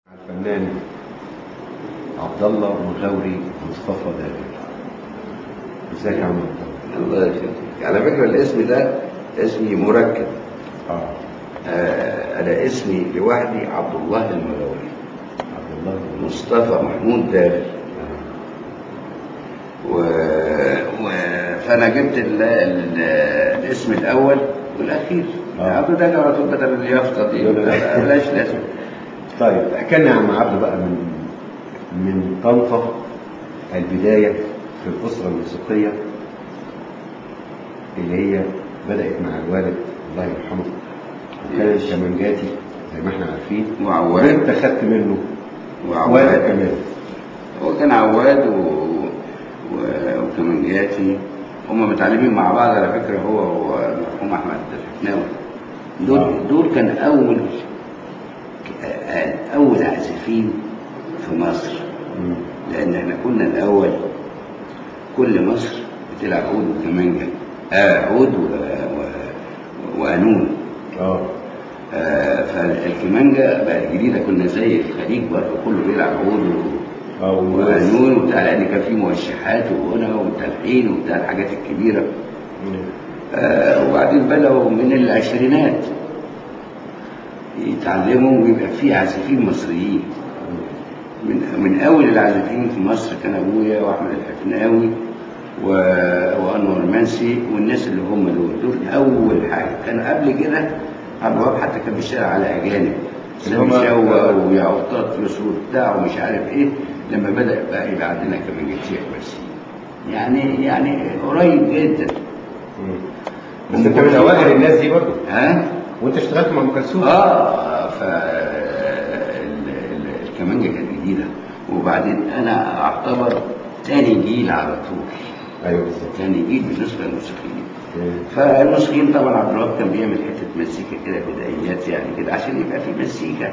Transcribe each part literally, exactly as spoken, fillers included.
الفنان عبد الله مغاوري مصطفى داغر. ازيك يا عم عبد الله يخليك. على فكره الاسم ده اسمي مركب. اه آه انا اسمي لوحدي عبد الله المغاوري. عبد الله مصطفى محمود داغر. و... و... فانا جبت ال... ال... الاسم الاول والاخير. آه. عبد داغر على طول بدل اليافطه دي بلاش لازم. طيب كان يا عم عبد بقى من من طنطا البدايه في الاسره الموسيقيه اللي هي بدات مع الوالد الله يرحمه، وكانت كمانجاتي زي ما احنا عارفين، وعواد وانت خدت منه وعواد كمان. هو كان عواد و... و... وكمانجاتي هما متعلمين مع بعض على فكره، هو والمرحوم احمد الحفناوي. دول آه. دول كان اول اول عازفين في مصر. مم. لان احنا كنا الاول كل مصر بتلعب عود وكمانجه، آه عود و... و... وقانون. اه آه فالكمانجه بقت جديده، كنا زي الخليج برضه كله بيلعب عود و... اه وقانون وبتاع، لان كان في موشحات وغنى وتلحين وبتاع الحاجات الكبيره. آه وبعدين بدأوا من العشرينات يتعلموا ويبقى في عازفين مصريين. من من اول العازفين في مصر كان ابويا واحمد الحفناوي و... وانور منسي والناس اللي هم دول دول اول حاجه. كان قبل كده عبد الوهاب حتى كان بيشتغل على اجانب، سامي شوا ويعوضات يسود بتاع ومش عارف ايه، لما بدا بقى يبقى عندنا كمانجاتيه بس يعني يعني قريب جدا. بس انت من اوائل الناس دي برضه. ها؟ وانت اشتغلت مع ام كلثوم. اه ف الكمانجه كانت جديده، وبعدين انا اعتبر تاني جيل على طول. ايوه بالظبط، تاني جيل بالنسبه للموسيقيين. فالموسيقيين طبعا عبد الوهاب كان بيعمل حته مزيكا كده بدايات يعني كده عشان يبقى في مزيكا،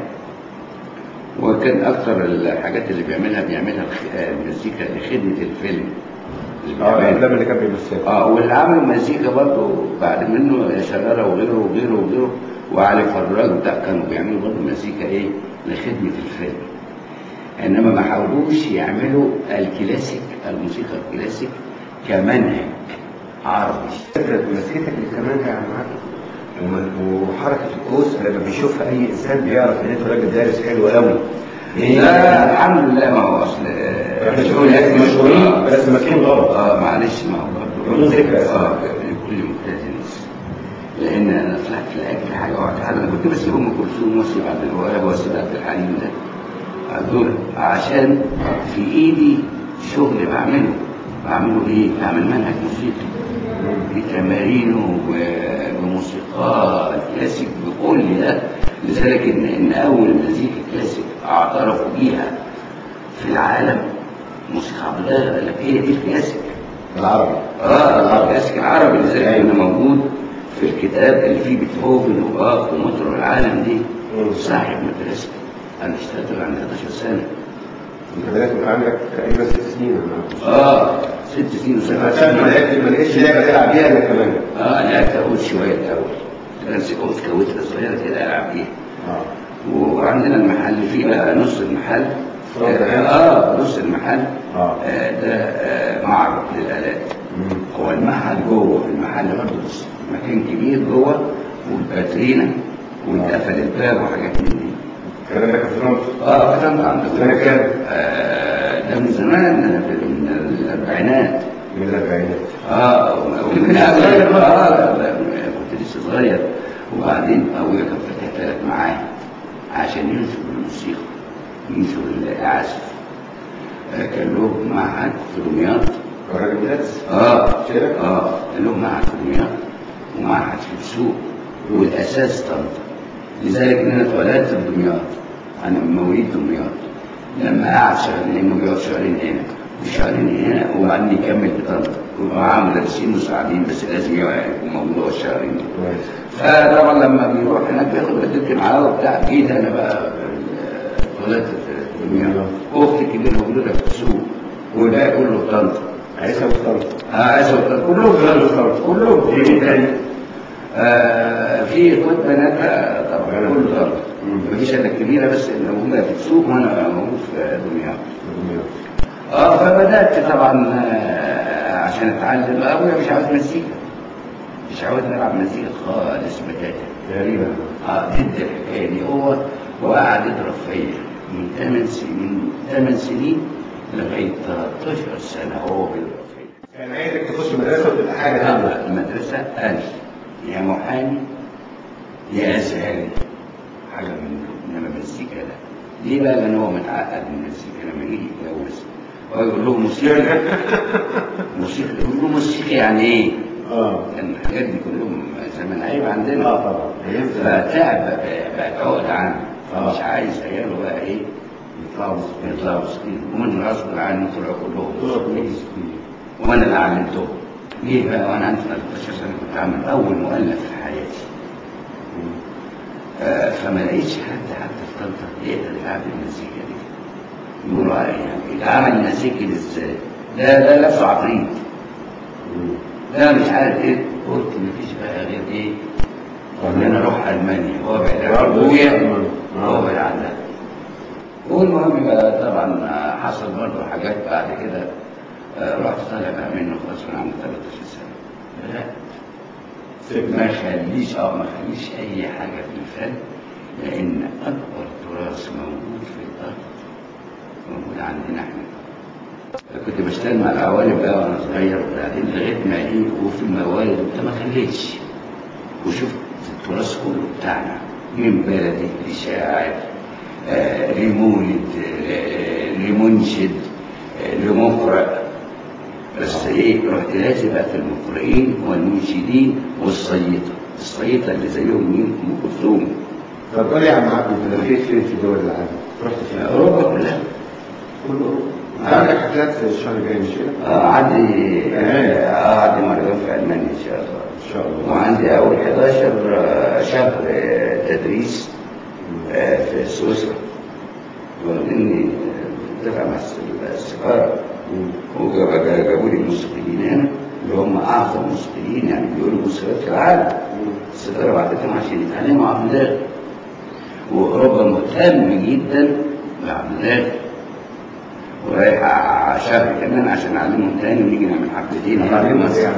وكان اكثر الحاجات اللي بيعملها بيعملها المزيكا لخدمه الفيلم. اه الافلام اللي كان بيمثلها. اه واللي عملوا مزيكا برضه بعد منه يا شراره وغيره وغيره وغيره وعلي فراج ده كانوا بيعملوا برضه مزيكا ايه لخدمه الفيلم. انما ما حاولوش يعملوا الكلاسيك، الموسيقى الكلاسيك كمنهج عربي. مسكتك للكمانجه يا عم عبد وحركه القوس لما بيشوفها اي انسان بيعرف ان انت راجل دارس حلو قوي. لا الحمد لله، ما هو اصل احنا شغل مشهورين بس ماسكين غلط. اه معلش، ما هو برضه بدون ذكر اه لكل مبتدئ. لان انا طلعت في الاكل حاجه واحده، انا كنت بسيب ام كلثوم واسيب عبد الوهاب واسيب عبد الحليم ده دول عشان في ايدي شغل بعمله. بعمله ايه؟ بعمل منهج موسيقي بتمارينه وموسيقى الكلاسيك بكل ده. لذلك ان ان اول مزيكا كلاسيك اعترفوا بيها في العالم موسيقى عبد الوهاب، قال لك هي دي الكلاسيك العربي. اه الكلاسيك العربي. لذلك انا موجود في الكتاب اللي فيه بيتهوفن وباخ ومطرب العالم دي صاحب مدرسه. انا اشتغلت عندي حداشر سنه. انت بدات يبقى عندك تقريبا ست سنين. اه ست سنين وسبع سنين. ما لقيتش ما لقيتش لعبه تلعب بيها الا كمان. اه لعبت عود شويه الاول، امسك عود كويتة صغيره كده العب بيها. اه وعندنا المحل فيه بقى نص المحل اه, آه نص المحل اه, آه ده آه معرض للالات. هو المحل جوه، في المحل برضه مكان كبير جوه والباترينا واتقفل الباب وحاجات من دي. الكلام ده كان في طنطا. اه في طنطا عندك. سنة كام؟ آه ده من زمان، من الأربعينات. من الأربعينات. اه ومن صغير بقى. اه كنت لسه صغير. وبعدين أبويا كان فاتح ثلاث معاهد عشان ينشر الموسيقى، ينشر العزف. آه كان له معهد في دمياط. الراجل مدرس؟ اه كده؟ اه كان له معهد في دمياط ومعهد في السوق، والأساس طنطا. لذلك ان انا اتولدت في دمياط، انا من مواليد دمياط. لما قعد شهرين، لانه بيقعد شهرين هنا وشهرين هنا وبعدين يكمل بطنطا ومعاه مدرسين مساعدين، بس لازم يكون موجود الشهرين. فطبعا لما بيروح هناك بياخد والدتي معاه وبتاع. جيت انا بقى اتولدت في دمياط، اختي الكبيره موجوده في السوق والباقي كله في طنطا. عيسى وطنطا. اه عيسى وطنطا كلهم في طنطا كلهم. في تاني آه في اخوات بنات طبعا كله طنطا مفيش الا الكبيره بس اللي موجوده في السوق وانا موجود في دمياط. اه فبدات طبعا آه عشان اتعلم. ابويا مش عاوز مزيكا، مش عاوز نلعب مزيكا خالص بتاتا. غريبه. اه ضد الحكايه دي. هو هو قاعد يضرب فيا من ثمان سنين من ثمان سنين لغايه ثلاثة عشر سنه هو بيضرب فيا. كان عايزك تخش مدرسه وتبقى حاجه ثانيه. المدرسه قال يا محامي يا ازهري، حاجه من دول، انما مزيكا لا. ليه بقى؟ لان هو متعقد من المزيكا. لما يجي يتجوز هو يقول له موسيقى موسيقى يقول له موسيقى يعني ايه؟ اه كان الحاجات دي كلهم زمان عيب عندنا. اه طبعا. فتعب بقت عقد عنه، فمش عايز عياله بقى ايه يطلعوا يطلعوا مسكين، ومن غصب عنه طلعوا كلهم مسكين. وانا اللي علمتهم. ليه بقى؟ وانا عندي ثلاثة عشر سنه كنت عامل اول مؤلف في حياتي. آه فما لقيتش حد حتى في طنطا يقدر يلعب المزيكا دي. يقولوا يعني اتعمل المزيكا دي ازاي؟ ده ده لابسه عفريت. لا مش عارف ايه. قلت مفيش بقى غير ايه؟ ان انا اروح المانيا وابعد عن ابويا وابعد عن ده. والمهم بقى طبعا حصل برضه حاجات بعد كده. آه رحت طالع بقى منه خلاص من عند ثلاثة عشر سنه. لا ما خليش اه ما خليش اي حاجه في الفن، لان اكبر تراث موجود في الارض موجود عندنا احنا. كنت بشتغل مع العوالم بقى وانا صغير وبعدين لغايه ما ايه وفي الموالد وبتاع ما خليتش، وشفت التراث كله بتاعنا من بلدي لشاعر آه لمولد آه لمنشد آه لمقرأ. بس ايه رحت لازم بقى في المقرئين والمنشدين والصيطه. الصيطه اللي زيهم مين؟ ام كلثوم. طب قول لي يا عم عبد انت لفيت فين في دول العالم؟ رحت فين؟ اوروبا كلها. كل اوروبا. انت عندك حفلات في الشهر الجاي مش كده؟ اه عندي اه عندي مهرجان في المانيا ان شاء الله. ان شاء الله. وعندي اول حداشر شهر تدريس آه في سويسرا. واني اتفق مع السفاره وجابوا لي موسيقيين هنا اللي هم اعظم موسيقيين يعني بيقولوا موسيقيات في العالم. السفاره بعتتهم عشان يتعلموا عبد الباغي. واوروبا مهتم جدا بعبد الباغي ورايح شهر كمان عشان اعلمهم تاني ونيجي نعمل حفلتين هنا في مصر.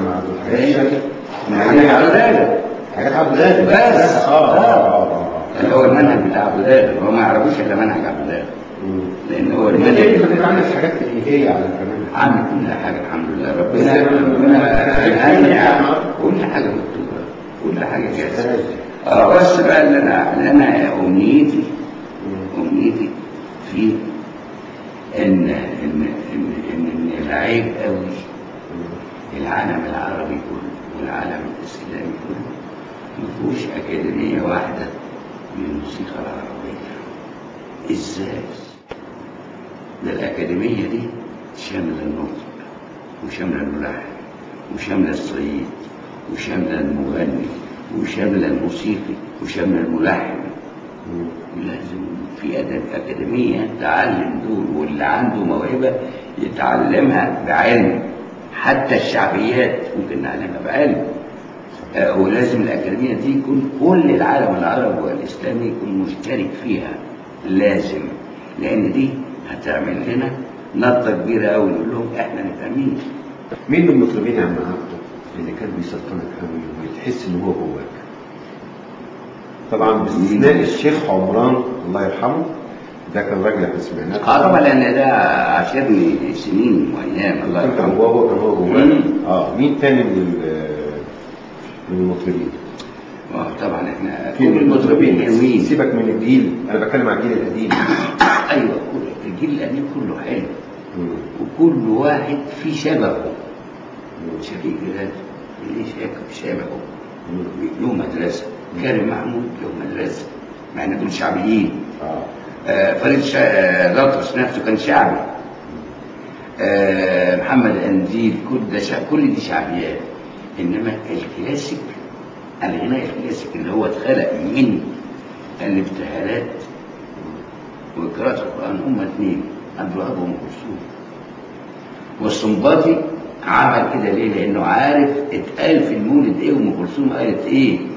حاجات عبد الباغي بس اه اه اه اللي هو المنهج بتاع عبد الباغي وهم ما يعرفوش الا منهج عبد الباغي. لان هو المنهج انت كنت عامل حاجات تكنيكيه على كمان. عامل كل حاجه الحمد لله. ربنا ربنا كل حاجه مكتوبه كل حاجه جاهزه. اه بس بقى اللي انا اللي انا امنيتي امنيتي في ان ان ان ان العيب قوي العالم العربي كله والعالم الاسلامي كله ما فيهوش اكاديميه واحده للموسيقى العربيه. ازاي؟ ده الاكاديميه دي شامله النطق وشامله الملحن وشامله الصعيد وشامله المغني وشامله الموسيقي وشامله الملحن. لازم في أكاديمية تعلم دول، واللي عنده موهبة يتعلمها بعلم. حتى الشعبيات ممكن نعلمها بعلم. آه ولازم الأكاديمية دي يكون كل العالم العربي والإسلامي يكون مشترك فيها لازم، لأن دي هتعمل لنا نطة كبيرة أوي نقول لهم إحنا نبقى مين. مين من المطربين يا عم عبده اللي كان بيسلطنك قوي وتحس إن هو جواك؟ طبعا باستثناء الشيخ عمران الله يرحمه، ده كان راجل احنا سمعناه. اه طبعا لان ده عاشرني سنين وايام الله يرحمه. هو كان هو جواه. اه مين تاني من من المطربين؟ اه طبعا احنا كل المطربين حلوين. سيبك من الجيل، انا بتكلم عن الجيل القديم. ايوه الجيل القديم كله حلو وكل واحد في شبهه. شفيق جلال ليه شبهه له مدرسه. كريم محمود له مدرسه مع ان دول شعبيين. اه, آه فريد شا... الأطرش نفسه كان شعبي. آه محمد أنديل كل ده شع... كل دي شعبيات. انما الكلاسيك الغناء الكلاسيك اللي هو اتخلق من الابتهالات وقراءة القرآن هم اثنين عبد الوهاب وأم كلثوم. والسنباطي عمل كده ليه؟ لأنه عارف اتقال في المولد ايه وأم كلثوم قالت ايه،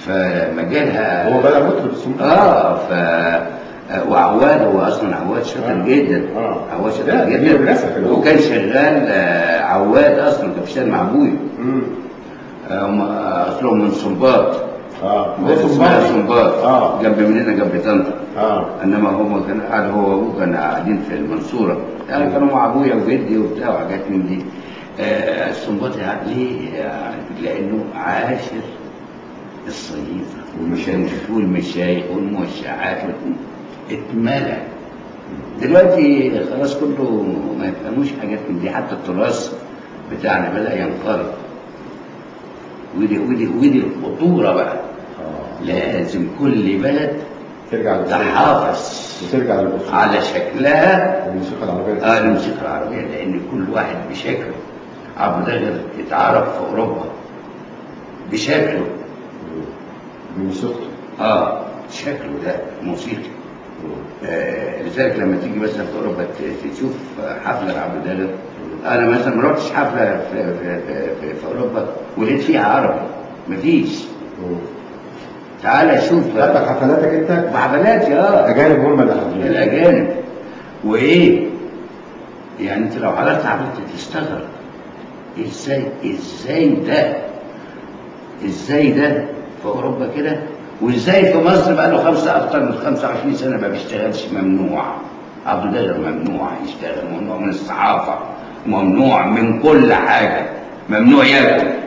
فمجالها هو بدأ مطرب السنباطي. اه ف وعواد هو اصلا عواد شاطر آه. جدا. آه. عواد لا، شاطر دي جدا مدرسة في الأول. وكان شغال آه، عواد اصلا كان بيشتغل مع ابويا. امم آه، هم اصلهم من سنباط. اه هو بلد اسمها سنباطي. سنباط اه جنب مننا جنب طنطا. اه انما هم كان قاعد هو وابوه كانوا قاعدين في المنصوره يعني كانوا مع ابويا وجدي وبتاع وحاجات من دي. آه، السنباطي قاعد ليه؟ يعني لانه عاشر الصعيد والمشايخ والمشايخ والموشعات اتملى. دلوقتي خلاص كله ما يفهموش حاجات من دي، حتى التراث بتاعنا بدأ ينقرض. ودي ودي ودي الخطورة بقى. اه لازم كل بلد ترجع للأصول. تحافظ وترجع للأصول على شكلها. الموسيقى العربية. اه الموسيقى العربية لأن كل واحد بشكله. عبد داغر اتعرف في أوروبا بشكله. بموسيقته. اه شكله ده موسيقي. آه لذلك لما تيجي مثلا في اوروبا ت- تشوف حفله لعبد داغر. انا مثلا ما رحتش حفله في, في, في, في اوروبا ولقيت فيها عربي مفيش. تعالى شوف حتى حفلاتك انت حفلاتي اه الاجانب هم اللي حافظين. الاجانب وايه يعني انت لو حضرت حفله تستغرب ازاي ازاي ده ازاي ده في اوروبا كده وازاي في مصر بقى له خمسه اكتر من خمسة وعشرين سنه ما بيشتغلش. ممنوع. عبد داغر ممنوع يشتغل، ممنوع من الصحافه، ممنوع من كل حاجه، ممنوع ياكل.